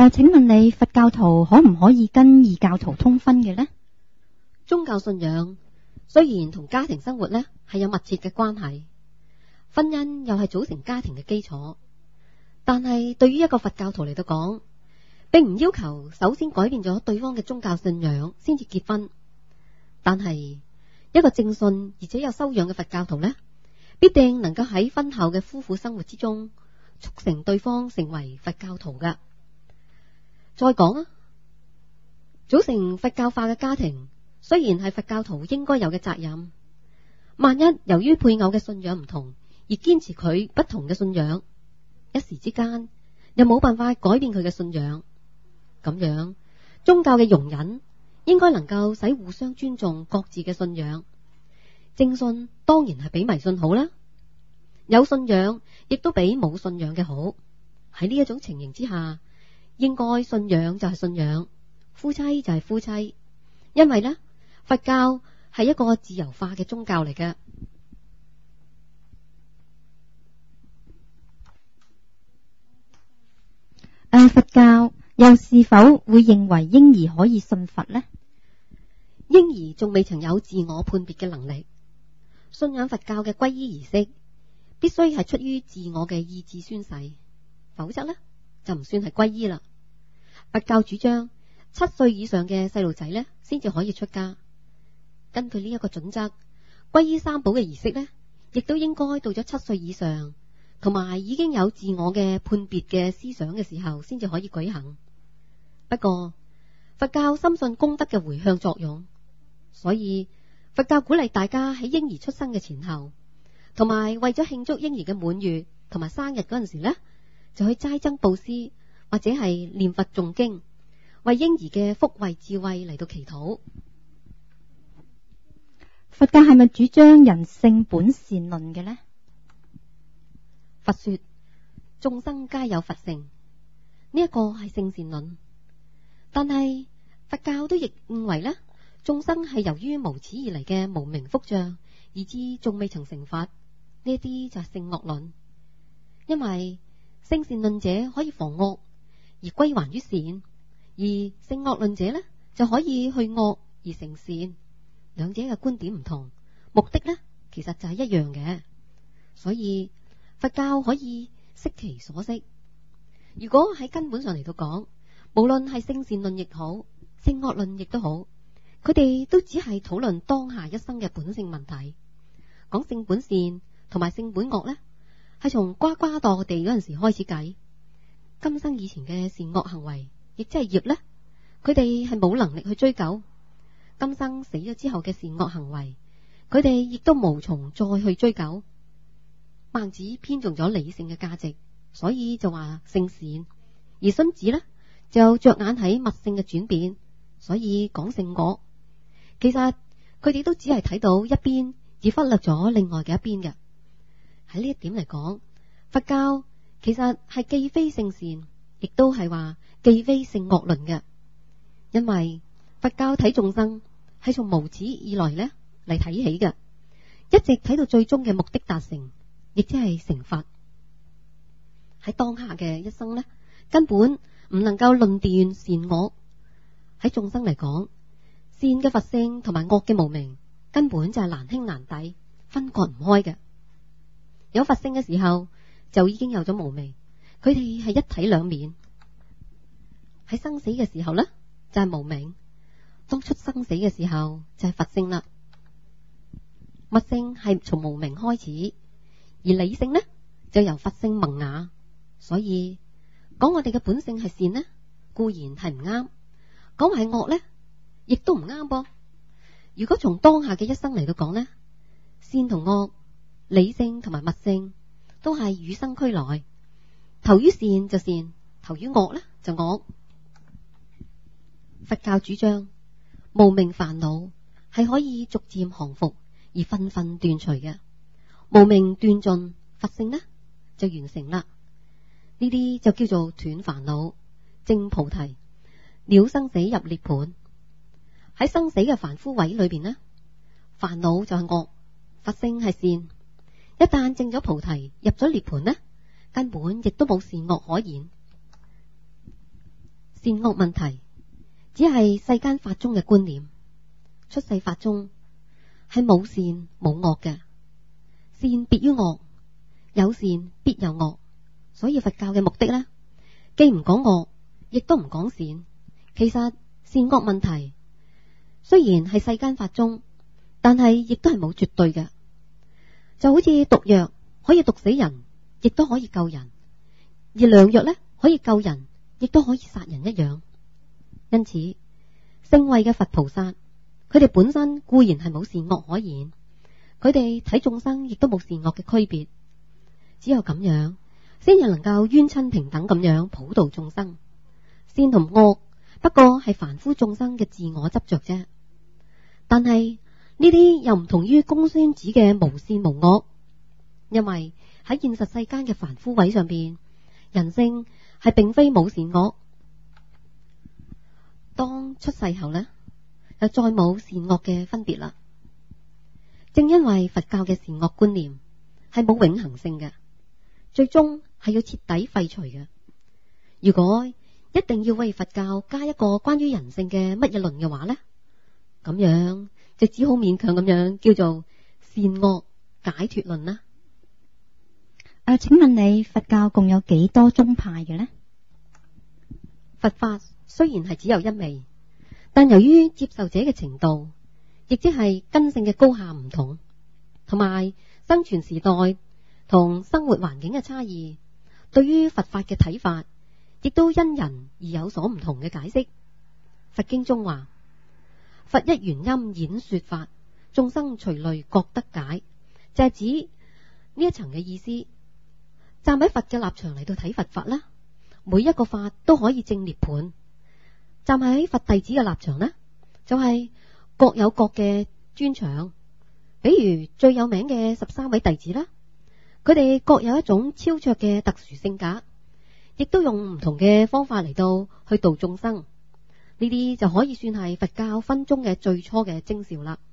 請問你佛教徒可唔可以跟異教徒通婚嘅呢？ 宗教信仰雖然同家庭生活呢係有密切嘅關係，婚姻又係組成家庭嘅基礎，但係對於一個佛教徒嚟到講，並唔要求首先改變咗對方嘅宗教信仰先至結婚。但係一個正信而且有修養嘅佛教徒呢，必定能夠喺婚後嘅夫婦生活之中促成對方成為佛教徒㗎。再講啊，組成佛教化嘅家庭雖然係佛教徒應該有嘅責任，萬一由於配偶嘅信仰唔同而堅持佢不同嘅信仰，一時之間又冇辦法改變佢嘅信仰，咁樣宗教嘅容忍應該能夠使互相尊重各自嘅信仰。正信當然係比迷信好啦，有信仰亦都比冇信仰嘅好。喺呢一種情形之下，應該信仰就係信仰，夫妻就係夫妻，因為呢，佛教係一個自由化嘅宗教嚟嘅。 佛教又是否會認為嬰兒可以信佛呢？ 嬰兒仲未曾有自我判別嘅能力，信仰佛教嘅皈依儀式必須係出於自我嘅意志宣誓，否則呢就唔算係皈依啦。佛教主張7歲以上嘅細路仔呢先至可以出家。根據呢一個準則，皈依三寶嘅儀式呢，亦都應該到咗7歲以上，同埋已經有自我嘅判別嘅思想嘅時候先至可以舉行。不過佛教深信功德嘅回向作用，所以佛教鼓勵大家喺嬰兒出生嘅前後，同埋為咗慶祝嬰兒嘅滿月同埋生日嗰陣時呢，就去齋僧布施，或者係念佛誦經，為嬰兒嘅福慧智慧嚟到祈禱。 佛教係咪主張人性本善論嘅呢？ 佛說眾生皆有佛性，呢一個係性善論，但係佛教都亦認為呢，眾生係由於無始而嚟嘅無明福障，而至仲未曾成佛，呢一啲就係性惡論。因為性善論者可以防惡而歸還於善，而性惡論者呢就可以去惡而成善。兩者嘅觀點唔同，目的呢其實就係一樣嘅，所以佛教可以適其所適。如果喺根本上嚟到講，無論係性善論亦好，性惡論亦都好，佢哋都只係討論當下一生嘅本性問題。講性本善同埋性本惡呢，係從呱呱墮地嗰陣時開始計。今生以前嘅善惡行為，亦即係業呢，佢哋係冇能力去追究。今生死咗之後嘅善惡行為，佢哋亦都無從再去追究。孟子偏重咗理性嘅價值，所以就話性善；而荀子呢，就着眼喺物性嘅轉變，所以講性惡。其實佢哋都只係睇到一邊，而忽略咗另外嘅一邊嘅。喺呢一點嚟講，佛教其實係既非性善，亦都係話既非性惡論嘅。因為佛教睇眾生係從無始以來呢嚟睇起嘅，一直睇到最終嘅目的達成，亦即係成佛。喺當下嘅一生呢，根本唔能夠論斷善惡。喺眾生嚟講，善嘅佛性同埋惡嘅無明根本就係難兄難弟，分割唔開嘅。有佛性嘅時候，就已經有咗無明，佢哋係一體兩面。喺生死嘅時候呢，就係無明，當出生死嘅時候就係佛性啦。物性係從無明開始，而理性呢就由佛性萌芽。所以講我哋嘅本性係善呢，固然係唔啱；講係惡呢，亦都唔啱噃。如果從當下嘅一生嚟到講呢，善同惡、理性同埋物性都係與生俱來，投於善就善，投於惡呢就惡。佛教主張無明煩惱係可以逐漸降伏而紛紛斷除嘅，無明斷盡，佛性呢就完成啦。呢啲就叫做斷煩惱、證菩提、了生死入涅槃。喺生死嘅凡夫位裏邊呢，煩惱就係惡，佛性係善。一旦證咗菩提，入咗涅槃呢，根本亦都冇善惡可言。 善惡問題只係世間法中嘅觀念，出世法中係冇善冇惡嘅，善別於惡，有善必有惡，所以佛教嘅目的呢，既唔講惡，亦都唔講善。其實善惡問題雖然係世間法中，但係亦都係冇絕對嘅，就好似毒藥可以毒死人，亦都可以救人，而良藥呢，可以救人，亦都可以殺人一樣。因此聖位嘅佛菩薩，佢哋本身固然係冇善惡可言，佢哋睇眾生亦都冇善惡嘅區別，只有咁樣先至能夠冤親平等咁樣普度眾生。善同惡不過係凡夫眾生嘅自我執着啫，但係呢啲又唔同於公孫子嘅無善無惡，因為喺現實世間嘅凡夫位上邊，人性係並非冇善惡。當出世後呢，又再冇善惡嘅分別啦。正因為佛教嘅善惡觀念係冇永恆性嘅，最終係要徹底廢除嘅。如果一定要為佛教加一個關於人性嘅乜嘢論嘅話呢，咁樣就只好勉強咁樣叫做善惡解脫論啦。 請問你佛教共有幾多宗派嘅呢？ 佛法雖然係只有一味，但由於接受者嘅程度，亦即係根性嘅高下唔同，同埋生存時代同生活環境嘅差異，對於佛法嘅睇法亦都因人而有所唔同嘅解釋。佛經中話：佛一原音演說法，眾生隨類各得解，就係指呢一層嘅意思。站喺佛嘅立場嚟到睇佛法啦，每一個法都可以證涅槃。站喺佛弟子嘅立場呢，就係各有各嘅專長。比如最有名嘅13位弟子啦，佢哋各有一種超卓嘅特殊性格，亦都用唔同嘅方法嚟到去度眾生。呢啲就可以算係佛教分宗嘅最初嘅徵兆啦。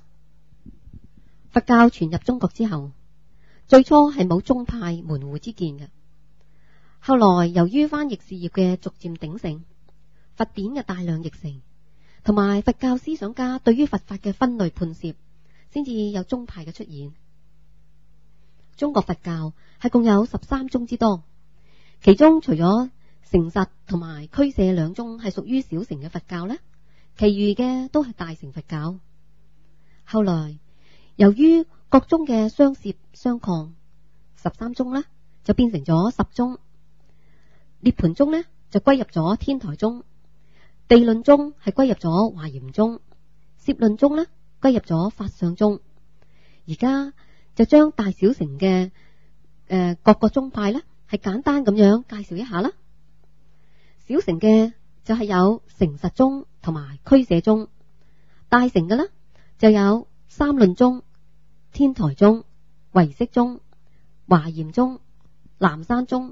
佛教傳入中國之後，最初係冇宗派門戶之見嘅。後來由於翻譯事業嘅逐漸鼎盛，佛典嘅大量譯成，同埋佛教思想家對於佛法嘅分類判攝，先至有宗派嘅出現。中國佛教係共有13宗之多，其中除咗成實同埋俱舍兩宗係屬於小乘嘅佛教呢，其餘嘅都係大乘佛教。後來由於各宗嘅相攝相抗，13宗呢就變成咗10宗，涅槃宗呢就歸入咗天台宗，地論宗係歸入咗華嚴宗，攝論宗呢歸入咗法相宗。而家就將大小乘嘅各個宗派呢係簡單咁樣介紹一下啦。小乘嘅就係有成實宗同埋俱舍宗，大乘嘅呢就有三論宗、天台宗、唯識宗、華嚴宗、南山宗、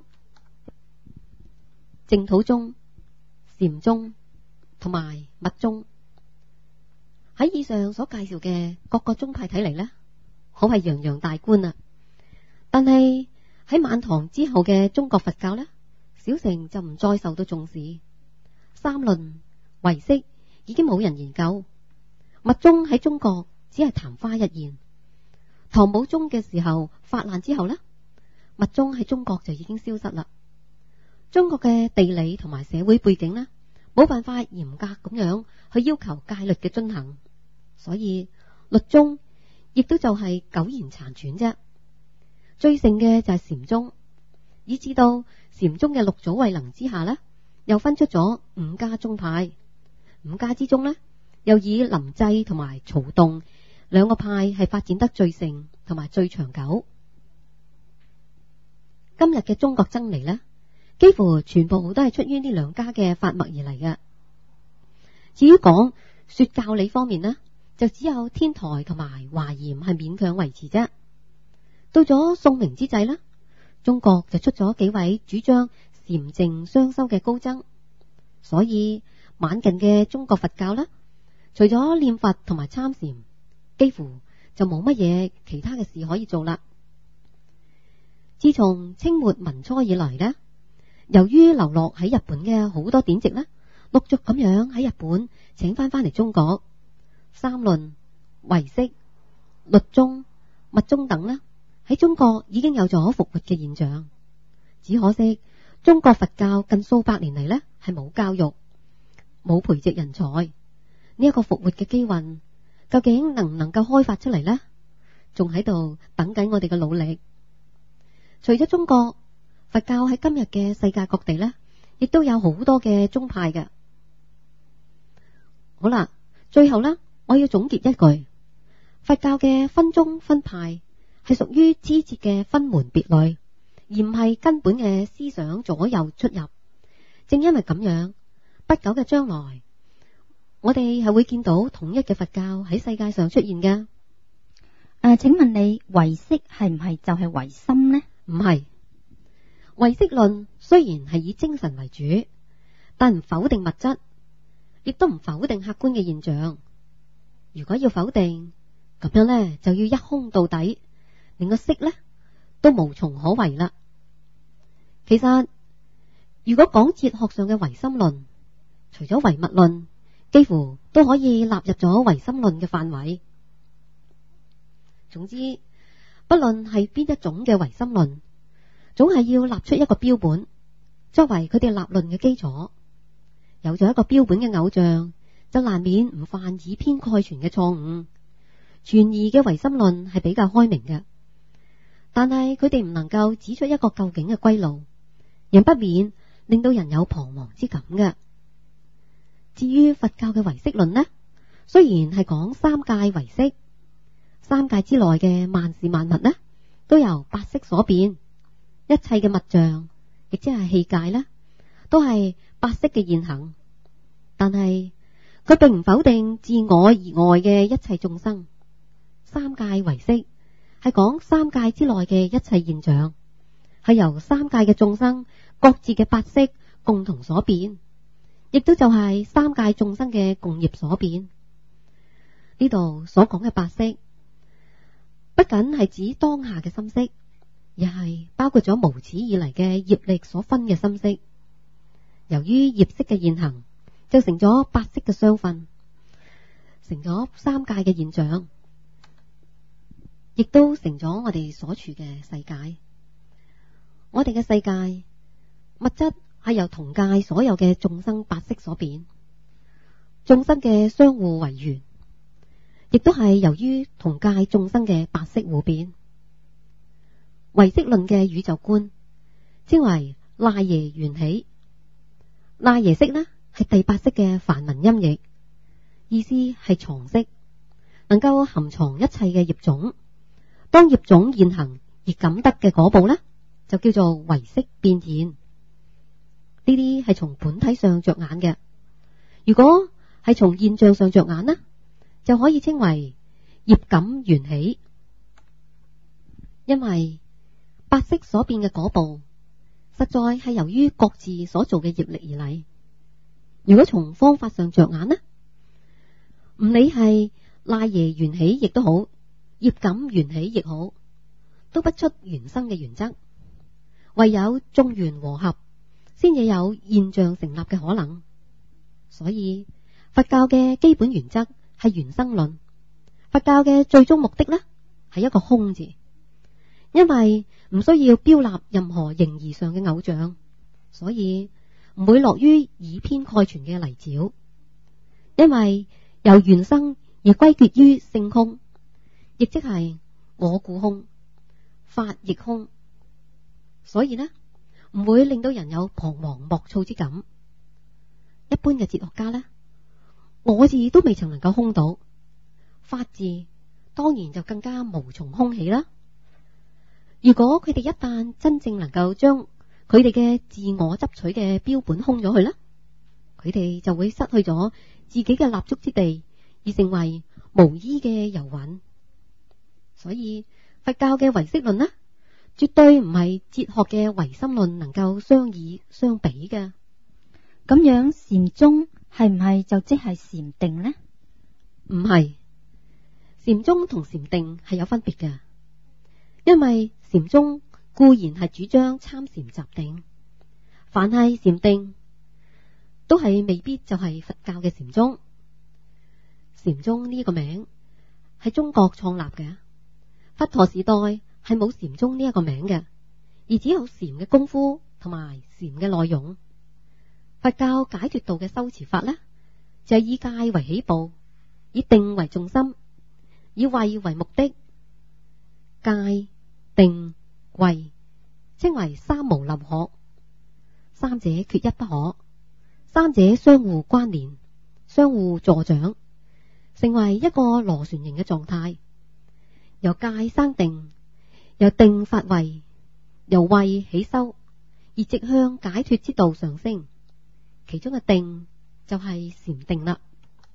淨土宗、禪宗同埋密宗。喺以上所介紹嘅各個宗派睇嚟呢，可謂洋洋大觀啊。但係喺晚唐之後嘅中國佛教呢，小乘就唔再受到重視，三論、唯識已經冇人研究，密宗喺中國只係曇花一現。唐武宗嘅時候發難之後呢，密宗喺中國就已經消失啦。中國嘅地理同埋社會背景呢，冇辦法嚴格咁樣去要求戒律嘅遵行，所以律宗亦都就係苟延殘喘啫。最盛嘅就係禪宗，以至到禪宗嘅六祖慧能之下呢，又分出咗5家宗派。5家之中呢，又以臨濟同埋曹洞兩個派係發展得最盛同埋最長久。今日嘅中國僧尼呢，幾乎全部都係出於呢2家嘅法脈而嚟嘅。至於講說教理方面呢，就只有天台同埋華嚴係勉強維持啫。到咗宋明之際呢，中國就出咗幾位主張禪淨雙修嘅高僧，所以晚近嘅中國佛教呢，除咗念佛同埋參禪，幾乎就冇乜嘢其他嘅事可以做啦。自從清末民初以來呢， 由於流落喺日本嘅好多典籍呢，陸續咁樣喺日本請翻嚟中國，三論、唯識、律宗、密宗等呢，喺中國已經有咗復活嘅現象。只可惜中國佛教近數百年嚟呢，係冇教育、冇培植人才，呢一個復活嘅機運究竟能唔能夠開發出嚟呢？仲喺度等緊我哋嘅努力。除咗中國，佛教喺今日嘅世界各地呢，亦都有好多嘅宗派嘅。好啦，最後呢，我要總結一句：佛教嘅分宗分派係屬於枝節嘅分門別類，而唔係根本嘅思想左右出入。正因為咁樣，不久嘅將來，我哋係會見到統一嘅佛教喺世界上出現嘅。 請問你唯識係唔係就係唯心呢？ 唔係，唯識論雖然係以精神為主，但唔否定物質，亦都唔否定客觀嘅現象。如果要否定，咁樣呢，就要一空到底，連個識呢都無從可為啦。其實如果講哲學上嘅唯心論，除咗唯物論，幾乎都可以納入咗唯心論嘅範圍。總之，不論係邊一種嘅唯心論，總係要立出一個標本，作為佢哋立論嘅基礎。有咗一個標本嘅偶像，就難免唔犯以偏概全嘅錯誤。傳義嘅唯心論係比較開明嘅，但係佢哋唔能夠指出一個究竟嘅歸路，仍不免令到人有彷徨之感嘅。至於佛教嘅唯識論呢，雖然係講三界唯識，三界之內嘅萬事萬物呢，都由八識所變，一切嘅物象，亦即係器界呢，都係八識嘅現行。但係佢並唔否定自我以外嘅一切眾生。三界唯識係講三界之內嘅一切現象，係由三界嘅眾生各自嘅八識共同所變，亦都就係三界眾生嘅共業所變。呢度所講嘅八識，不僅係指當下嘅心識，而係包括咗無始以嚟嘅業力所分嘅心識。由於業識嘅現行，就成咗八識嘅相分，成咗三界嘅現象，亦都成咗我哋所處嘅世界。我哋嘅世界物質係由同界所有嘅眾生八識所變，眾生嘅相互為緣，亦都係由於同界眾生嘅八識互變。唯識論嘅宇宙觀稱為賴耶緣起，賴耶識呢係第八識嘅梵文音譯，意思係藏識，能夠含藏一切嘅業種。當業種現行而感得嘅果報呢，就叫做唯識變現。呢啲係從本體上着眼嘅，如果係從現象上着眼呢，就可以稱為業感緣起。因為八識所變嘅果報，實在係由於各自所做嘅業力而嚟。如果從方法上着眼呢，唔理係賴耶緣起亦都好，業感緣起亦好，都不出緣生嘅原則。唯有眾緣和合，先至有現象成立嘅可能。所以佛教嘅基本原則係緣生論，佛教嘅最終目的呢係一個空字，因為唔需要標立任何形而上嘅偶像，所以唔會落於以偏概全嘅泥沼。因為由緣生而歸結於性空，亦即係我故空，法亦空，所以呢唔會令到人有彷徨莫措之感。一般嘅哲學家呢，我字都未曾能夠空到，法字當然就更加無從空起啦。如果佢哋一旦真正能夠將佢哋嘅自我執取嘅標本空咗去啦，佢哋就會失去咗自己嘅立足之地，而成為無依嘅遊魂。所以佛教嘅唯識論呢，絕對唔係哲學嘅唯心論能夠相以相比嘅。 咁樣禪宗係唔係就即係禪定呢？ 唔係，禪宗同禪定係有分別嘅。因為禪宗固然係主張參禪習定， 凡係禪定，都係未必就係佛教嘅禪宗。禪宗呢個名係中國創立嘅，佛陀時代係冇禪宗呢一個名嘅，而只有禪嘅功夫同埋禪嘅內容。佛教解脫道嘅修持法呢，就係以戒為起步，以定為重心，以慧為目的。戒、定、慧稱為三無漏學，三者缺一不可，三者相互關聯，相互助長，成為一個螺旋形嘅狀態。由戒生定，由定發慧，由慧起修，而直向解脫之道上升。其中嘅定就係禪定啦。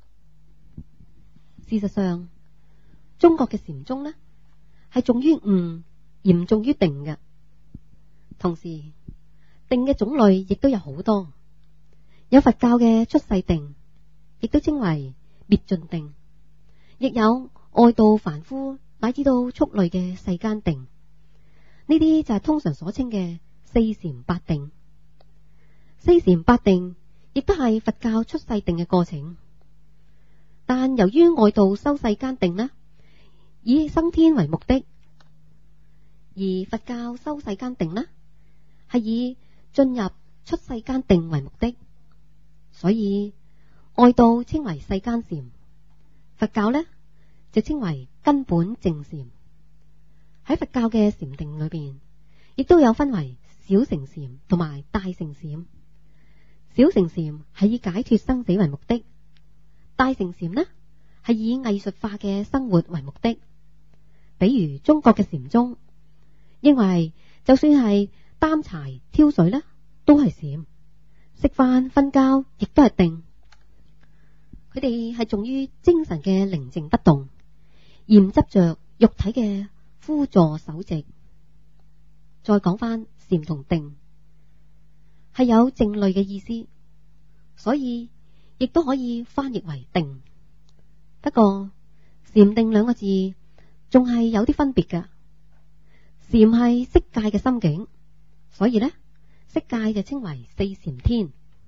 事實上，中國嘅禪宗呢，係重於悟，而唔重於定嘅。同時，定嘅種類亦都有好多，有佛教嘅出世定，亦都稱為滅盡定，亦有外道凡夫乃至到畜類嘅世間定。呢啲就係通常所稱嘅四禪八定。四禪八定亦都係佛教出世定嘅過程，但由於外道修世間定呢，以生天為目的，而佛教修世間定呢，係以進入出世間定為目的，所以外道稱為世間禪，佛教呢就稱為根本淨禪。喺佛教嘅禪定裏邊，亦都有分為小乘禪同埋大乘禪。小乘禪係以解脫生死為目的，大乘禪呢係以藝術化嘅生活為目的。比如中國嘅禪宗認為，就算係擔柴挑水呢，都係禪；食飯瞓覺亦都係定。佢哋係重於精神嘅寧靜不動，而唔執着肉體嘅輔助守寂。再講翻禪同定，係有靜慮嘅意思，所以亦都可以翻譯為定。不過禪定兩個字仲係有啲分別㗎。禪係色界嘅心境，所以呢，色界就稱為四禪天。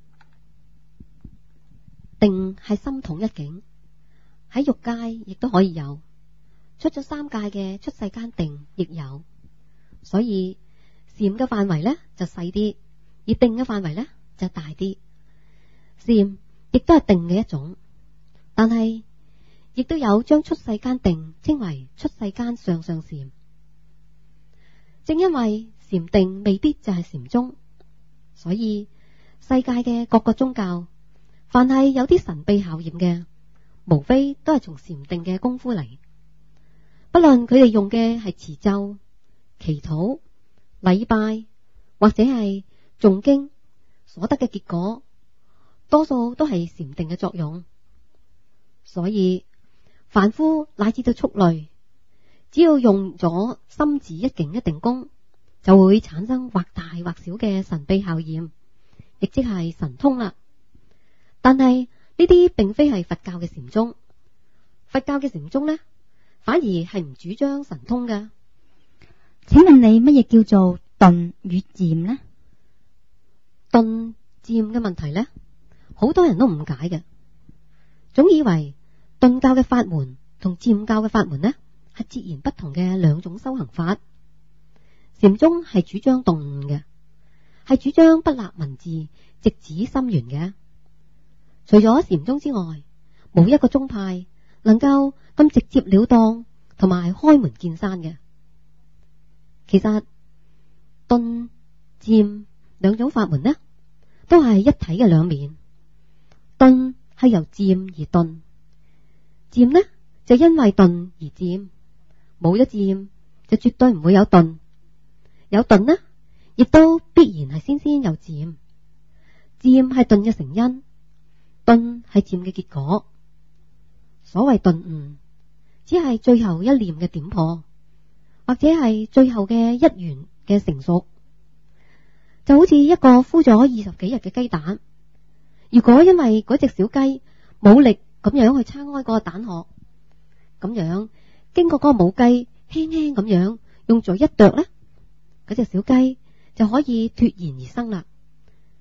定係心統一境，喺欲界亦都可以有，出咗三界嘅出世間定亦有。所以禪嘅範圍呢就細啲，而定嘅範圍呢就大啲。禪亦都係定嘅一種，但係亦都有將出世間定稱為出世間上上禪。正因為禪定未必就係禪宗，所以世界嘅各個宗教，凡係有啲神秘效驗嘅，無非都係從禪定嘅功夫嚟。不論佢哋用嘅係持咒、祈禱、禮拜或者係誦經，所得嘅結果多數都係禪定嘅作用。所以凡夫乃至到畜類，只要用咗心持一境一定功，就會產生或大或小嘅神秘效驗，亦即係神通啦。但係呢啲並非係佛教嘅禪宗，佛教嘅禪宗呢，反而係唔主張神通㗎。 請問你乜嘢叫做頓與漸呢？ 頓漸嘅問題呢，好多人都誤解嘅，總以為頓教嘅法門同漸教嘅法門呢係截然不同嘅兩種修行法。禪宗係主張頓悟嘅，係主張不立文字，直指心源嘅。除咗禪宗之外，冇一個宗派能夠咁直接了當同埋開門見山嘅。其實頓漸兩種法門呢，都係一體嘅兩面。頓係由漸而頓，漸呢就因為頓而漸，冇咗漸就絕對唔會有頓。有頓呢，亦都必然係先有漸。漸係頓嘅成因，頓係漸嘅結果。所謂頓悟，只係最後一念嘅點破，或者係最後嘅一元嘅成熟。就好似一個孵咗20幾日嘅雞蛋，如果因為嗰隻小雞冇力咁樣去撐開嗰個蛋殼，咁樣經過嗰個母雞輕輕咁樣用嘴一啄呢，嗰隻小雞就可以脫然而生啦。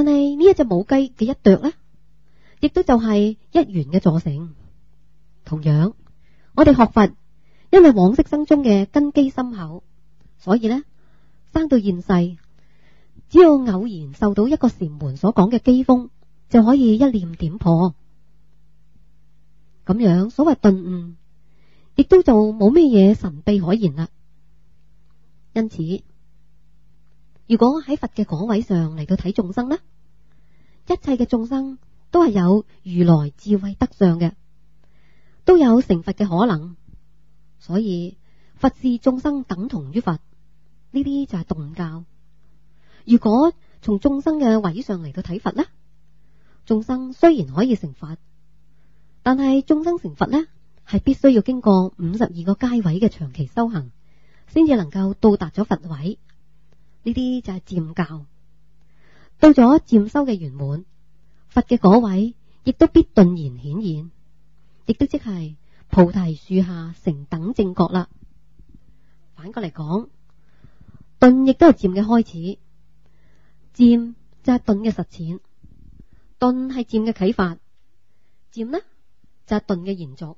但係呢一隻母雞嘅一啄呢，亦都就係一元嘅助成。同樣，我哋學佛，因為往昔生中嘅根基深厚，所以呢，生到現世，只要偶然受到一個禪門所講嘅機鋒，就可以一念點破。咁樣所謂頓悟，亦都就冇咩嘢神秘可言啦。因此，如果喺佛嘅果位上嚟到睇眾生呢，一切嘅眾生都係有如來智慧德相嘅，都有成佛嘅可能。所以佛視眾生等同於佛，呢啲就係頓教。如果從眾生嘅位上嚟到睇佛呢，眾生雖然可以成佛，但係眾生成佛呢，係必須要經過52個階位嘅長期修行，先至能夠到達咗佛位。呢啲就係漸教。到咗漸修嘅圓滿，佛嘅果位亦都必頓然顯現，亦都即係菩提樹下成等正覺啦。反過嚟講，頓亦都係漸嘅開始，漸就係頓嘅實踐，頓係漸嘅啟發，漸呢就係頓嘅延續。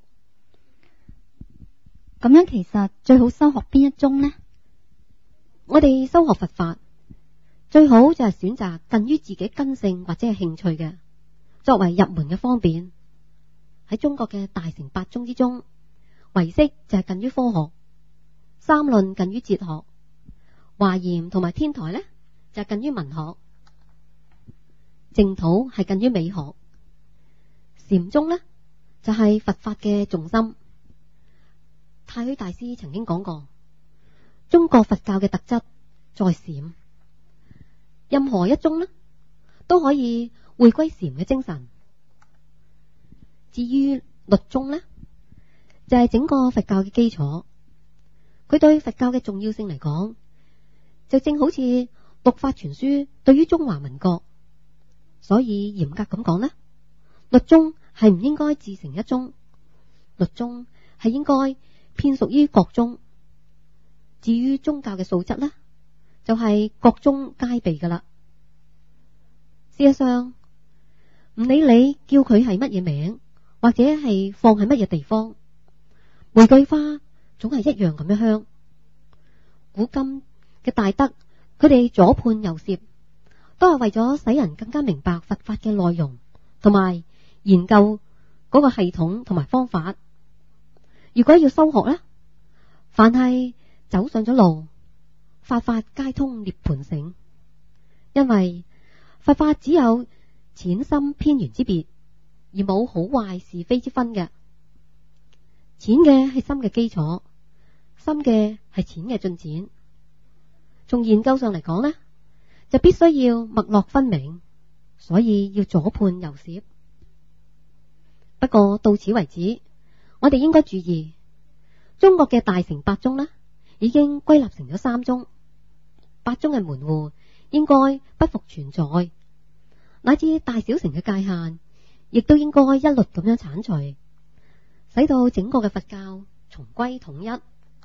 咁樣其實最好修學邊一宗呢？ 我哋修學佛法，最好就係選擇近於自己根性或者係興趣嘅，作為入門嘅方便。喺中國嘅大乘八宗之中，唯識就係近於科學，三論近於哲學，華嚴同埋天台呢就係近於文學，淨土係近於美學，禪宗呢就係佛法嘅重心。太虛大師曾經講過，中國佛教嘅特質在禪，任何一宗呢都可以回歸禪嘅精神。至於律宗呢，就係整個佛教嘅基礎。佢對佛教嘅重要性嚟講，就正好似律法全書對於中華民國。所以嚴格咁講呢，律宗係唔應該自成一宗，律宗係應該遍屬於各宗。至於宗教嘅素質呢，就係各宗皆備噶啦。事實上，唔理你叫佢係乜嘢名，或者係放喺乜嘢地方，玫瑰花總係一樣咁樣香。古今嘅大德，佢哋左判右攝，都係為咗使人更加明白佛法嘅內容，同埋研究嗰個系統同埋方法。如果要修學呢，凡係走上咗路，法法皆通涅槃城。因為佛法只有淺深偏圓之別，而冇好壞是非之分嘅。淺嘅係深嘅基礎，深嘅係淺嘅進展。從研究上嚟講呢，就必須要脈絡分明，所以要左判右攝。不過到此為止，我哋應該注意，中國嘅大乘八宗呢，已經歸納成咗三宗。八宗嘅門戶應該不復存在，乃至大小乘嘅界限，亦都應該一律咁樣鏟除，使到整個嘅佛教重歸統一。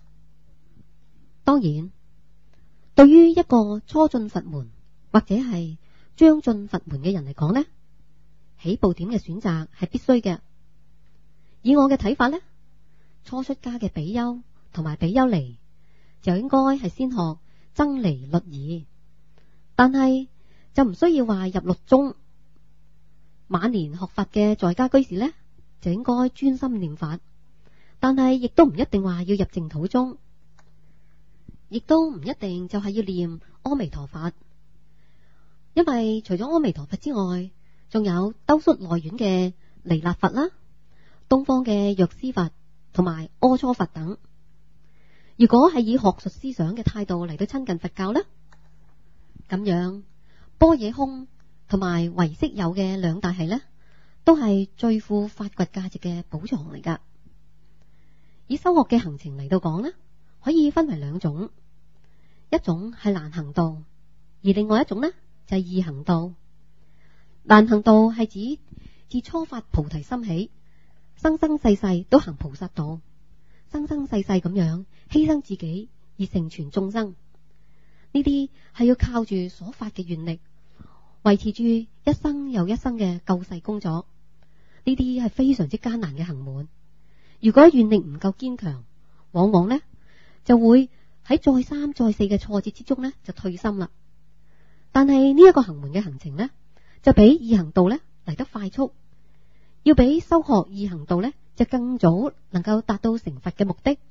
當然，對於一個初進佛門或者係將進佛門嘅人嚟講呢，起步點嘅選擇係必須嘅。以我嘅睇法呢，初出家嘅比丘同埋比丘尼就應該係先學僧尼律儀，但係就唔需要話入律宗。晚年學佛嘅在家居士呢，就應該專心念法，但係亦都唔一定話要入淨土宗，亦都唔一定就係要念阿彌陀佛。因為除咗阿彌陀佛之外，仲有兜率內院嘅彌勒佛啦，東方嘅藥師佛同埋阿閦佛等。如果係以學術思想嘅態度嚟到親近佛教呢，咁樣般若空同埋唯識有嘅兩大系呢，都係最富發掘價值嘅寶藏嚟噶。以修學嘅行程嚟到講呢，可以分為兩種，一種係難行道，而另外一種呢就係易行道。難行道係指自初發菩提心起，生生世世都行菩薩道，生生世世咁樣犧牲自己而成全眾生。呢啲係要靠住所發嘅願力， 維持住一生又一生嘅救世工作。呢啲係非常之艱難嘅行門。如果願力唔夠堅強，往往呢就會喺再三再四嘅挫折之中呢就退心啦。但係呢一個行門嘅行程呢，就比易行道呢嚟得快速，要比修學易行道呢就更早能夠達到成佛嘅目的。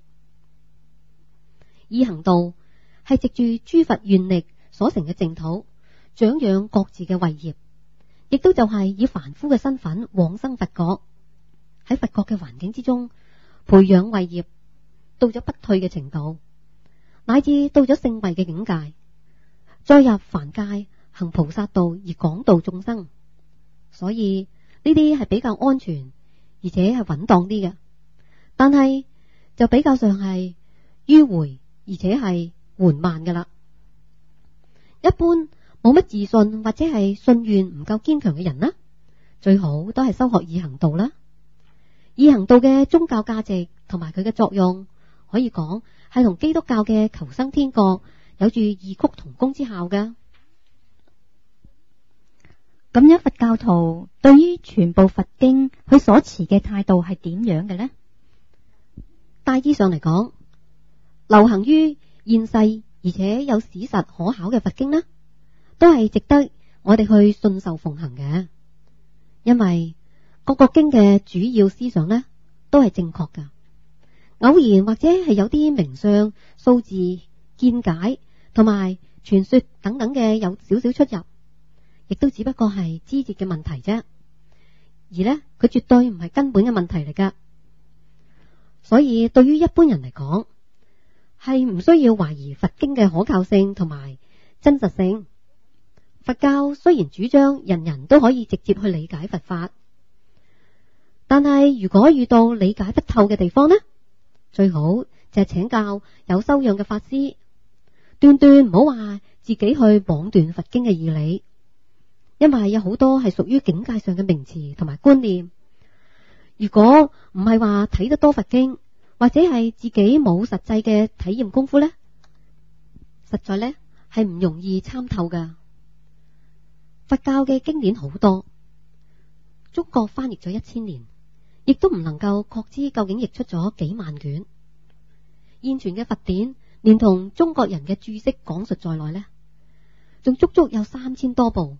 易行道係藉住諸佛願力所成嘅淨土，長養各自嘅慧業，亦都就係以凡夫嘅身份往生佛國，喺佛國嘅環境之中培養慧業，到咗不退嘅程度，乃至到咗聖慧嘅境界，再入凡界行菩薩道而廣度眾生。所以呢啲係比較安全而且係穩當啲嘅，但係就比較上係迂迴而且係緩慢噶啦。一般冇乜自信或者係信願唔夠堅強嘅人啦，最好都係修學易行道啦。易行道嘅宗教價值同埋佢嘅作用，可以講係同基督教嘅求生天國有住異曲同工之效嘅。 咁樣佛教徒對於全部佛經佢所持嘅態度係點樣嘅呢？ 大致上嚟講，流行於現世而且有史實可考嘅佛經呢，都係值得我哋去信受奉行嘅。因為各個經嘅主要思想呢，都係正確噶。偶然或者係有啲名相、數字、見解同埋傳說等等嘅有少少出入，亦都只不過係枝節嘅問題啫。而呢，佢絕對唔係根本嘅問題嚟噶。所以對於一般人嚟講，係唔需要懷疑佛經嘅可靠性同埋真實性。佛教雖然主張人人都可以直接去理解佛法，但係如果遇到理解不透嘅地方呢，最好就係請教有修養嘅法師，斷唔好話自己去妄斷佛經嘅義理。因為有好多係屬於境界上嘅名詞同埋觀念，如果唔係話睇得多佛經，或者係自己冇實際嘅體驗功夫呢，實在呢係唔容易參透噶。佛教嘅經典好多，中國翻譯咗1000年，亦都唔能夠確知究竟譯出咗幾萬卷。現存嘅佛典，連同中國人嘅注釋講述在內呢，仲足足有3000多部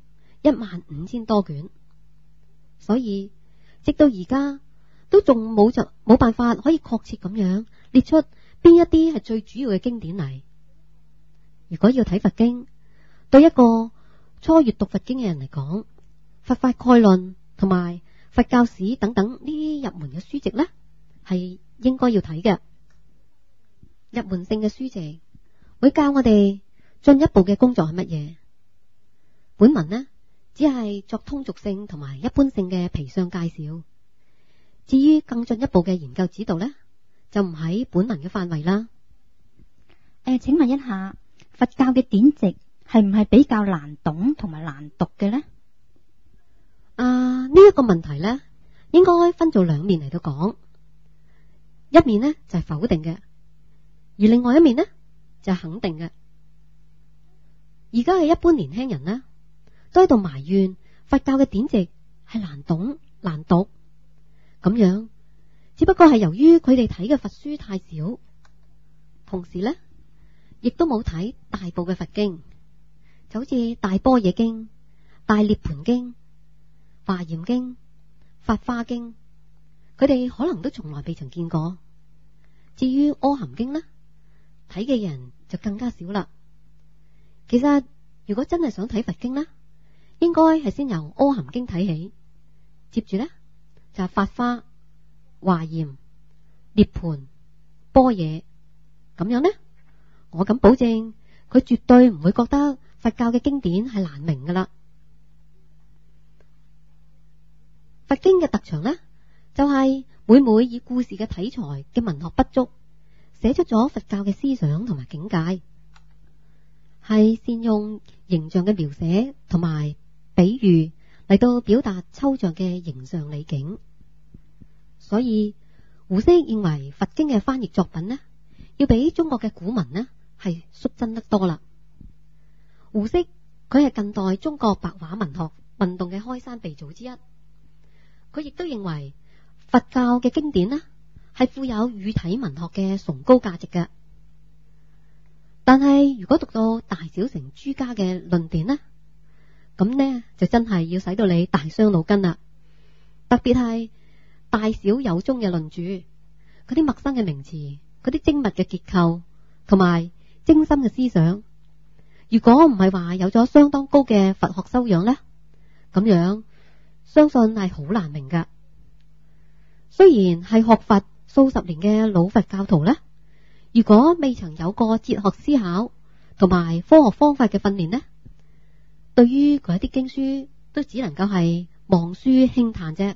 ，15000多卷。所以直到而家都仲冇辦法可以確切咁樣列出邊一啲係最主要嘅經典嚟。如果要睇佛經，對一個初閱讀佛經嘅人嚟講，佛法概論同埋佛教史等等呢啲入門嘅書籍呢，係應該要睇嘅。入門性嘅書籍會教我哋進一步嘅工作係乜嘢。本文呢，只係作通俗性同埋一般性嘅皮相介紹。至於更進一步嘅研究指導呢，就唔喺本文嘅範圍啦。 請問一下，佛教嘅典籍係唔係比較難懂同埋難讀嘅呢？ 呢一個問題呢，應該分做兩面嚟到講。一面呢就係否定嘅，而另外一面呢就係肯定嘅。而家嘅一般年輕人呢，都喺度埋怨佛教嘅典籍係難懂難讀，咁樣只不過係由於佢哋睇嘅佛書太少，同時呢亦都冇睇大部嘅佛經，就好似大般若經、大涅槃經、華嚴經、法華經，佢哋可能都從來未曾見過。至於阿含經呢，睇嘅人就更加少啦。其實如果真係想睇佛經呢，應該係先由阿含經睇起，接住呢就係法華、華嚴、涅槃、般若，咁樣呢，我敢保證佢絕對唔會覺得佛教嘅經典係難明噶啦。佛經嘅特長呢，就係每以故事嘅題材嘅文學不足，寫出咗佛教嘅思想同埋境界，係善用形象嘅描寫同埋比喻嚟到表達抽象嘅形象理境。所以胡適認為佛經嘅翻譯作品呢，要比中國嘅古文呢係率真得多啦。胡適佢係近代中國白話文學運動嘅開山鼻祖之一。佢亦都認為佛教嘅經典呢係富有語體文學嘅崇高價值嘅。但係如果讀到大小乘諸家嘅論點呢，咁呢就真係要使到你大傷腦筋啦。特別係大小有宗嘅論著，嗰啲陌生嘅名詞，嗰啲精密嘅結構同埋精深嘅思想，如果唔係話有咗相當高嘅佛學修養呢，咁樣相信係好難明噶。雖然係學佛數十年嘅老佛教徒呢，如果未曾有過哲學思考同埋科學方法嘅訓練呢，對於嗰一啲經書都只能夠係望書輕嘆啫。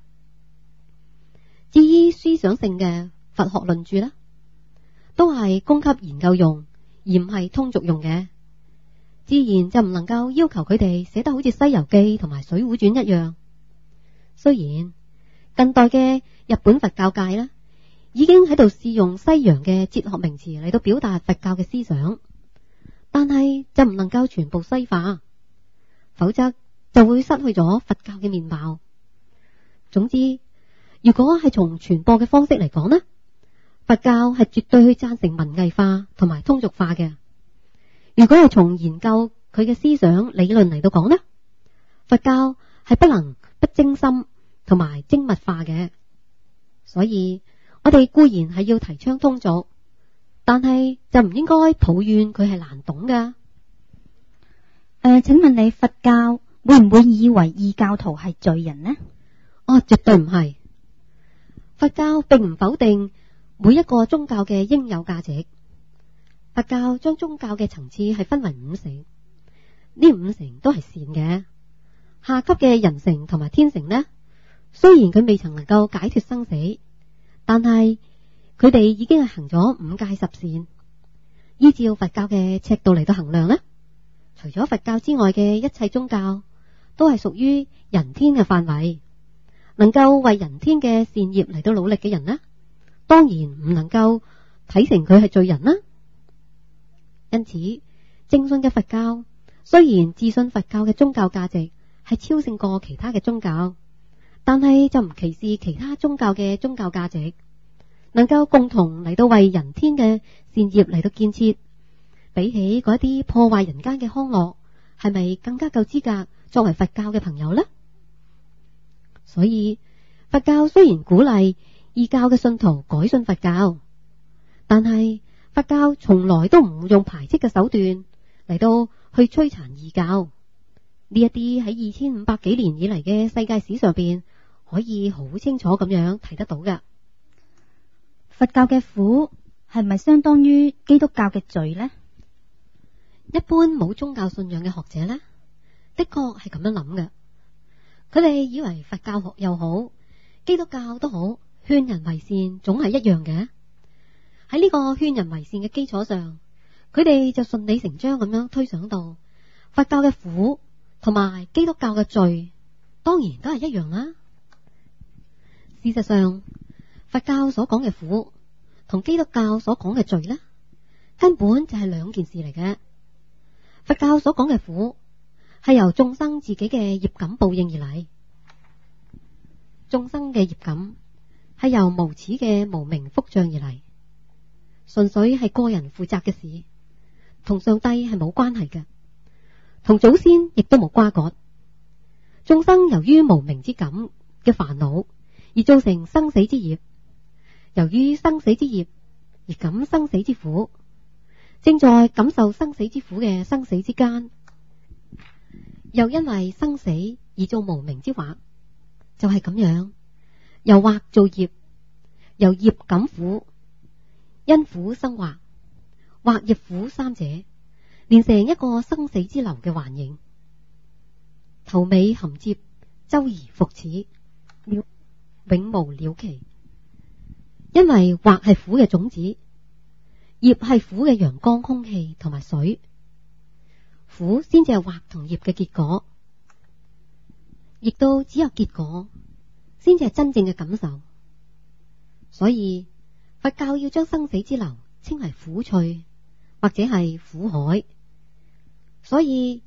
至於思想性嘅佛學論著呢，都係供給研究用，而唔係通俗用嘅，自然就唔能夠要求佢哋寫得好似《西遊記》同埋《水滸傳》一樣。雖然近代嘅日本佛教界呢，已經喺度試用西洋嘅哲學名詞嚟到表達佛教嘅思想，但係就唔能夠全部西化，否則就會失去咗佛教嘅面貌。總之，如果係從傳播嘅方式嚟講呢，佛教係絕對去贊成文藝化同埋通俗化嘅。如果係從研究佢嘅思想理論嚟到講呢，佛教係不能不精深同埋精密化嘅。所以我哋固然係要提倡通俗，但係就唔應該抱怨佢係難懂噶。 請問你佛教會唔會以為異教徒係罪人呢？ 絕對唔係。佛教並唔否定每一個宗教嘅應有價值。佛教將宗教嘅層次係分為五乘，呢五乘都係善嘅。下級嘅人乘同埋天乘呢，雖然佢未曾能夠解脫生死，但係佢哋已經係行咗五戒十善。依照佛教嘅尺度嚟到衡量呢，除咗佛教之外嘅一切宗教都係屬於人天嘅範圍。能夠為人天嘅善業嚟到努力嘅人呢，當然唔能夠睇成佢係罪人啦。因此，正信嘅佛教雖然自信佛教嘅宗教價值係超勝過其他嘅宗教，但係就唔歧視其他宗教嘅宗教價值，能夠共同嚟到為人天嘅善業嚟到建設，比起嗰啲破壞人間嘅康樂，係咪更加夠資格作為佛教嘅朋友呢？所以佛教雖然鼓勵異教嘅信徒改信佛教，但係佛教從來都唔用排斥嘅手段嚟到去摧殘異教。呢一啲喺2500幾年以嚟嘅世界史上邊可以好清楚咁樣睇得到㗎。 佛教嘅苦係咪相當於基督教嘅罪呢？ 一般冇宗教信仰嘅學者呢，的確係咁樣諗嘅。佢哋以為佛教學又好，基督教都好，勸人為善總係一樣嘅。喺呢個勸人為善嘅基礎上，佢哋就順理成章咁樣推想到佛教嘅苦同埋基督教嘅罪，當然都係一樣啦。事實上，佛教所講嘅苦同基督教所講嘅罪呢，根本就係兩件事嚟嘅。佛教所講嘅苦係由眾生自己嘅業感報應而嚟，眾生嘅業感係由無始嘅無明福障而嚟，純粹係個人負責嘅事，同上帝係冇關係嘅，同祖先亦都冇瓜葛。眾生由於無明之感嘅煩惱而造成生死之業，由於生死之業而感生死之苦，正在感受生死之苦嘅生死之間，又因為生死而做無明之惑，就係咁樣，由惑做業，由業感苦，因苦生惑，惑業苦三者連成一個生死之流嘅環形，頭尾銜接，周而復始，永無了期。因為惑係苦嘅種子，業係苦嘅陽光、空氣同埋水，苦先至係惑同業嘅結果，亦都只有結果先至係真正嘅感受。所以佛教要將生死之流稱為苦趣，或者係苦海。所以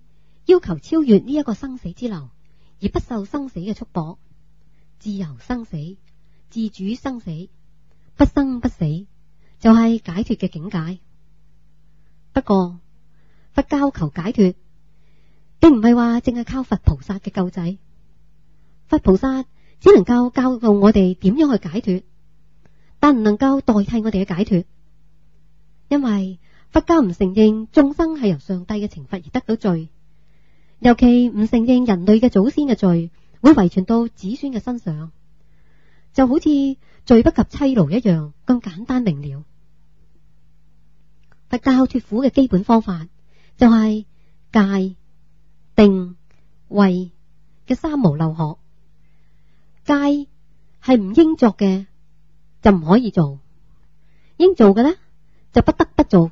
要求超越呢一個生死之流，而不受生死嘅束縛，自由生死，自主生死，不生不死，就係解脫嘅境界。不過佛教求解脫，並唔係話淨係靠佛菩薩嘅救濟。佛菩薩只能夠教導我哋點樣去解脫，但唔能夠代替我哋嘅解脫。因為佛教唔承認眾生係由上帝嘅懲罰而得到罪，尤其唔承認人類嘅祖先嘅罪會遺傳到子孫嘅身上，就好似罪不及妻奴一樣咁簡單明了。佛教脫苦嘅基本方法就係戒、定、慧嘅三無漏學。戒係唔應作嘅就唔可以做，應做嘅呢就不得不做。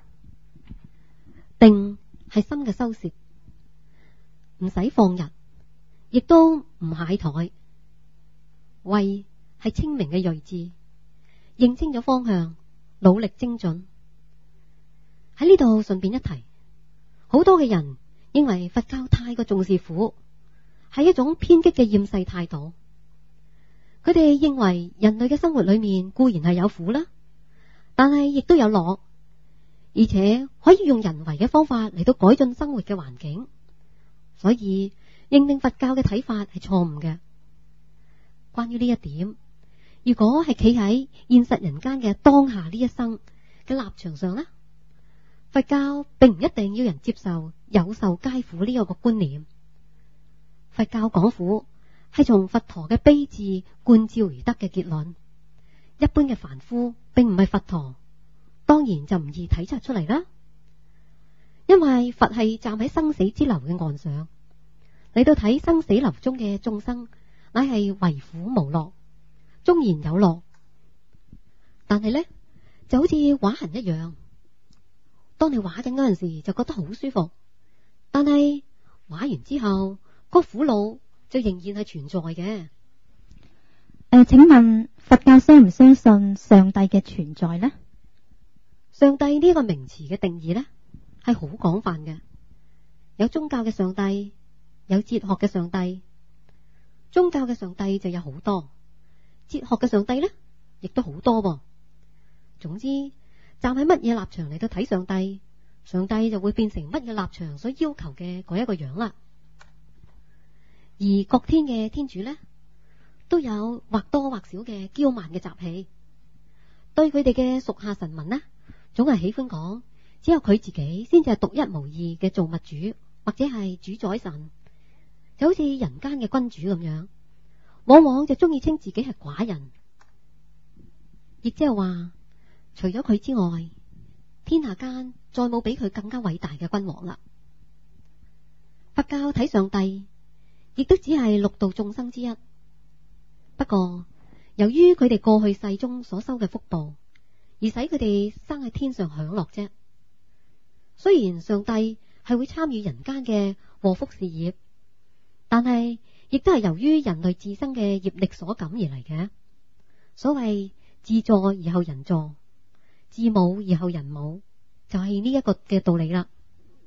定係心嘅收攝，唔使放逸，亦都唔懈怠。慧係清明嘅睿智，認清咗方向，努力精進。喺呢度順便一提，好多嘅人認為佛教太過重視苦，係一種偏激嘅厭世態度。佢哋認為人類嘅生活裏面固然係有苦啦，但係亦都有樂，而且可以用人為嘅方法嚟到改進生活嘅環境，所以認定佛教嘅睇法係錯誤嘅。關於呢一點，如果係企喺現實人間嘅當下呢一生嘅立場上呢，佛教並唔一定要人接受有受皆苦呢個觀念。佛教講苦係從佛陀嘅悲智觀照而得嘅結論，一般嘅凡夫並唔係佛陀，當然就唔易體察出嚟啦。因為佛係站喺生死之流嘅岸上，嚟到睇生死流中嘅眾生，乃係為苦無樂，縱然有樂，但係呢就好似畫痕一樣，當你畫緊嗰陣時就覺得好舒服，但係畫完之後個苦惱就仍然係存在嘅。 請問佛教相唔相信上帝嘅存在呢？ 上帝呢個名詞嘅定義呢係好廣泛嘅，有宗教嘅上帝，有哲學嘅上帝。宗教嘅上帝就有好多，哲學嘅上帝呢亦都好多噃。總之，站喺乜嘢立場嚟到睇上帝，上帝就會變成乜嘢立場所要求嘅嗰一個樣啦。而各天嘅天主呢，都有或多或少嘅驕慢嘅習氣，對佢哋嘅屬下臣民呢，總係喜歡講只有佢自己先至係獨一無二嘅造物主，或者係主宰神，就好似人間嘅君主咁樣，往往就中意稱自己係寡人，亦即係話除咗佢之外，天下間再冇比佢更加偉大嘅君王啦。佛教睇上帝，亦都只係六道眾生之一。不過由於佢哋過去世中所修嘅福報，而使佢哋生喺天上享樂啫。雖然上帝係會參與人間嘅禍福事業，但係亦都係由於人類自身嘅業力所感而嚟嘅。所謂自助而後人助，自母而後人母，就係呢一個嘅道理啦。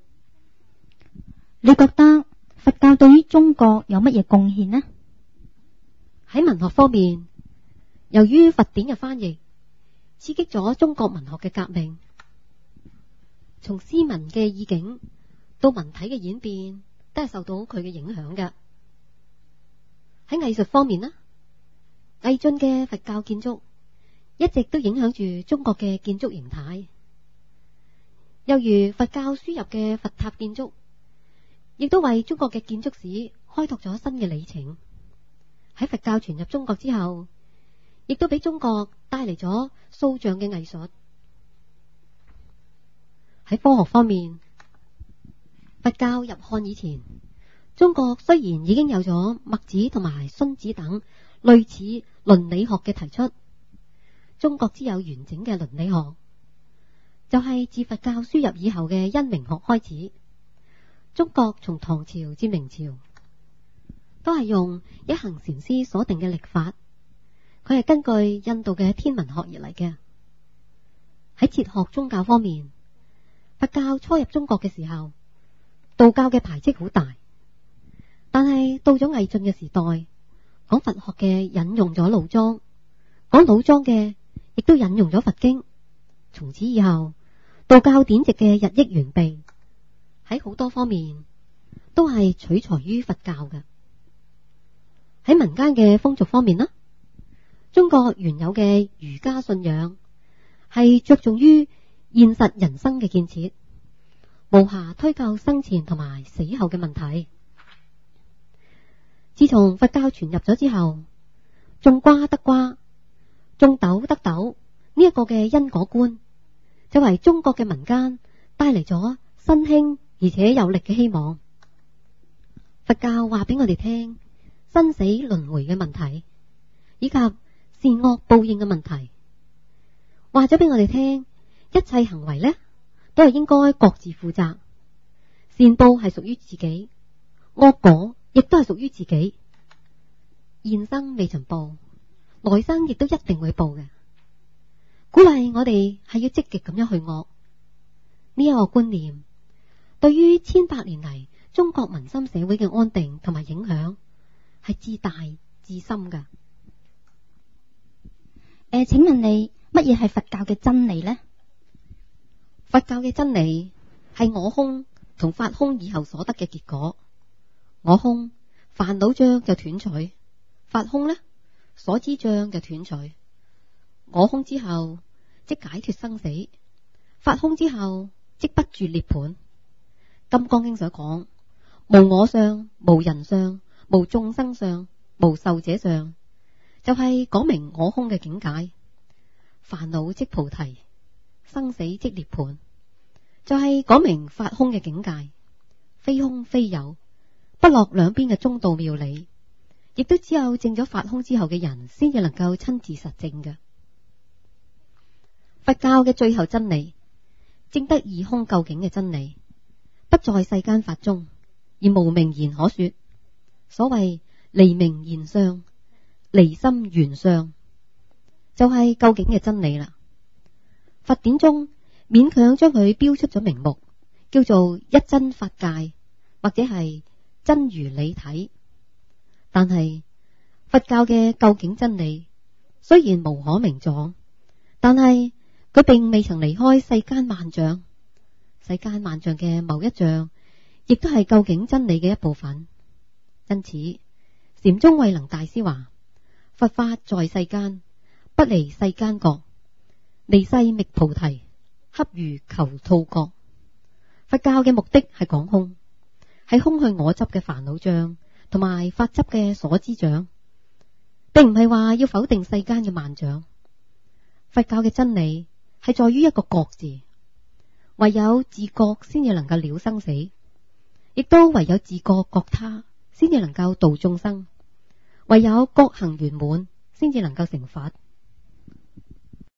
你覺得佛教對於中國有乜嘢貢獻呢？ 喺文學方面，由於佛典嘅翻譯，刺激咗中國文學嘅革命，從詩文嘅意境到文體嘅演變，都係受到佢嘅影響嘅。喺藝術方面呢，魏晉嘅佛教建築一直都影響住中國嘅建築形態，又如佛教輸入嘅佛塔建築，亦都為中國嘅建築史開拓咗新嘅里程。喺佛教傳入中國之後，亦都俾中國帶嚟咗塑像嘅藝術。喺科學方面，佛教入漢以前，中國雖然已經有咗墨子同埋荀子等類似倫理學嘅提出，中國只有完整嘅倫理學，就係自佛教輸入以後嘅因明學開始。中國從唐朝至明朝，都係用一行禪師所定嘅曆法，佢係根據印度嘅天文學而嚟嘅。喺哲學宗教方面，佛教初入中國嘅時候， 道教嘅排斥好大。但係到咗魏晉嘅時代，講佛學嘅引用咗老莊，講老莊嘅亦都引用咗佛經。從此以後，道教典籍嘅日益完備，喺好多方面都係取材於佛教嘅。喺民間嘅風俗方面啦，中國原有嘅儒家信仰係着重於現實人生嘅建設，無暇推究生前同埋死後嘅問題。自從佛教傳入咗之後，種瓜得瓜，種豆得豆，呢一個嘅因果觀，就為中國嘅民間帶嚟咗新興而且有力嘅希望。佛教話俾我哋聽生死輪迴嘅問題，以及善惡報應嘅問題，話咗俾我哋聽一切行為呢都係應該各自負責，善報係屬於自己，惡果亦都係屬於自己。現生未曾報，來生亦都一定會報嘅。鼓勵我哋係要積極咁樣去惡。呢一個觀念對於千百年嚟中國民心社會嘅安定同埋影響係至大至深噶。 請問你乜嘢係佛教嘅真理呢？ 佛教嘅真理係我空同法空以後所得嘅結果。我空煩惱障就斷除，法空呢所知障就斷除。我空之後即解脫生死，法空之後即不住涅槃。金剛經所講，無我相、無人相、無眾生相、無壽者相，就係講明我空嘅境界。煩惱即菩提，生死即涅槃，就係講明法空嘅境界，非空非有，不落兩邊嘅中道妙理，亦都只有證咗法空之後嘅人先至能夠親自實證嘅。佛教嘅最後真理，證得二空究竟嘅真理，不在世間法中，而無名言可說。所謂離名言相，離心緣相，就係究竟嘅真理啦。佛典中勉強將佢標出咗名目，叫做一真法界，或者係真如理體。但係佛教嘅究竟真理雖然無可名狀，但係佢並未曾離開世間萬象，世間萬象嘅某一象，亦都係究竟真理嘅一部分。因此，禪宗慧能大師話：佛法在世間，不離世間覺，離世覓菩提，恰如求兔角。佛教嘅目的係講空，係空去我執嘅煩惱障，同埋法執嘅所知障，並唔係話要否定世間嘅萬象。佛教嘅真理係在於一個覺字，唯有自覺先至能夠了生死，亦都唯有自覺覺他先至能夠度眾生，唯有覺行圓滿先至能夠成佛。